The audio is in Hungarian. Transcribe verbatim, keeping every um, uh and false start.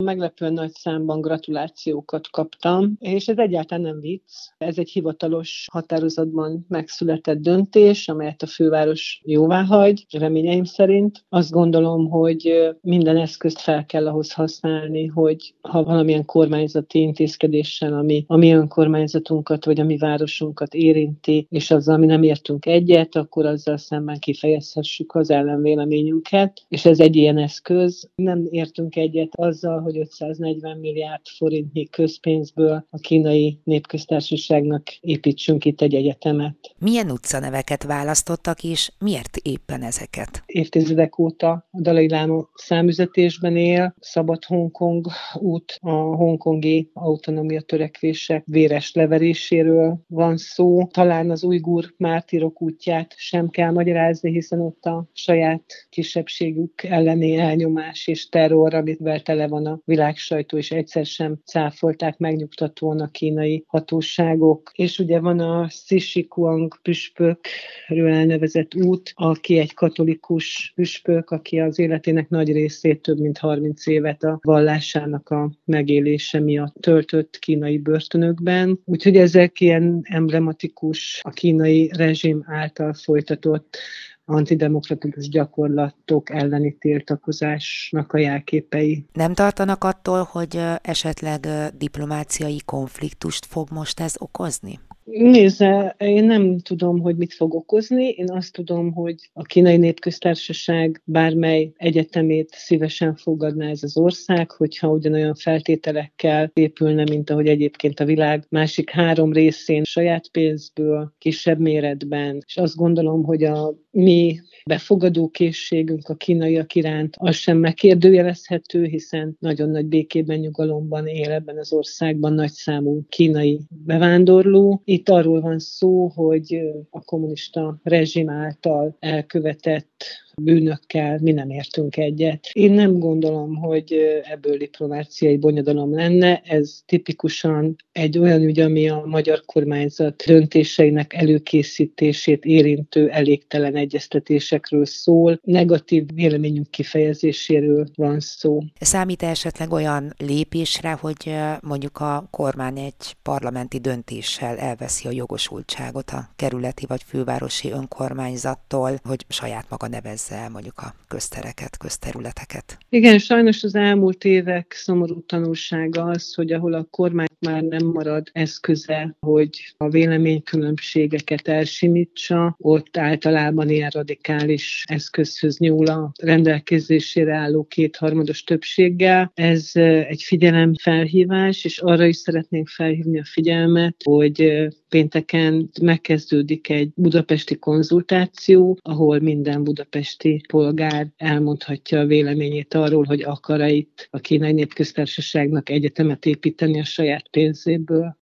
Meglepően nagy számban gratulációkat kaptam, és ez egyáltalán nem vicc. Ez egy hivatalos határozatban megszületett döntés, amelyet a főváros jóváhagy, reményeim szerint. Azt gondolom, hogy minden eszközt fel kell ahhoz használni, hogy ha valamilyen kormányzati intézkedéssel, ami a mi önkormányzatunkat vagy a mi városunkat érinti, és azzal, ami nem értünk egyet, akkor azzal szemben kifejezhessük az ellenvéleményünket, és ez egy ilyen eszköz. Nem értünk egyet azzal, hogy ötszáznegyven milliárd forintnyi közpénzből a Kínai Népköztársaságnak építsünk itt egy egyetemet. Milyen utcaneveket választottak, és miért éppen ezeket? Évtizedek óta a Dalai Láma számüzetésben él, Szabad Hongkong út, a hongkongi autonómia törekvések véres leveréséről van szó. Talán az ujgur mártírok útját sem kell magyarázni, hiszen ott a saját kisebbségük elleni elnyomás és terror, amivel tele van a világsajtó, és egyszer sem cáfolták megnyugtatóan a kínai hatóságok. És ugye van a Szisikuang püspökről elnevezett út, aki egy katolikus püspök, aki az életének nagy részét, több mint harminc évet a vallásának a megélése miatt töltött kínai börtönökben. Úgyhogy ezek ilyen emblematikus, a kínai rezsim által folytatott antidemokratikus gyakorlatok elleni tiltakozásnak a jelképei. Nem tartanak attól, hogy esetleg diplomáciai konfliktust fog most ez okozni? Nézze, én nem tudom, hogy mit fog okozni. Én azt tudom, hogy a Kínai Népköztársaság bármely egyetemét szívesen fogadná ez az ország, hogyha ugyanolyan feltételekkel épülne, mint ahogy egyébként a világ másik három részén saját pénzből, kisebb méretben. És azt gondolom, hogy a mi befogadó készségünk a kínaiak iránt az sem megkérdőjelezhető, hiszen nagyon nagy békében, nyugalomban él ebben az országban nagyszámú kínai bevándorló. Itt arról van szó, hogy a kommunista rezsim által elkövetett bűnökkel mi nem értünk egyet. Én nem gondolom, hogy ebből diplomáciai bonyodalom lenne. Ez tipikusan egy olyan ügy, ami a magyar kormányzat döntéseinek előkészítését érintő elégtelen egyeztetésekről szól. Negatív véleményünk kifejezéséről van szó. Számít esetleg olyan lépésre, hogy mondjuk a kormány egy parlamenti döntéssel elveszi a jogosultságot a kerületi vagy fővárosi önkormányzattól, hogy saját maga nevezze mondjuk a köztereket, közterületeket? Igen, sajnos az elmúlt évek szomorú tanulsága az, hogy ahol a kormány már nem marad eszköze, hogy a véleménykülönbségeket elsimítsa, ott általában ilyen radikális eszközhöz nyúl a rendelkezésére álló kétharmados többséggel. Ez egy figyelemfelhívás, és arra is szeretnénk felhívni a figyelmet, hogy pénteken megkezdődik egy budapesti konzultáció, ahol minden budapesti polgár elmondhatja a véleményét arról, hogy akar-e itt a Kínai Népköztársaságnak egyetemet építeni a saját pénzéből.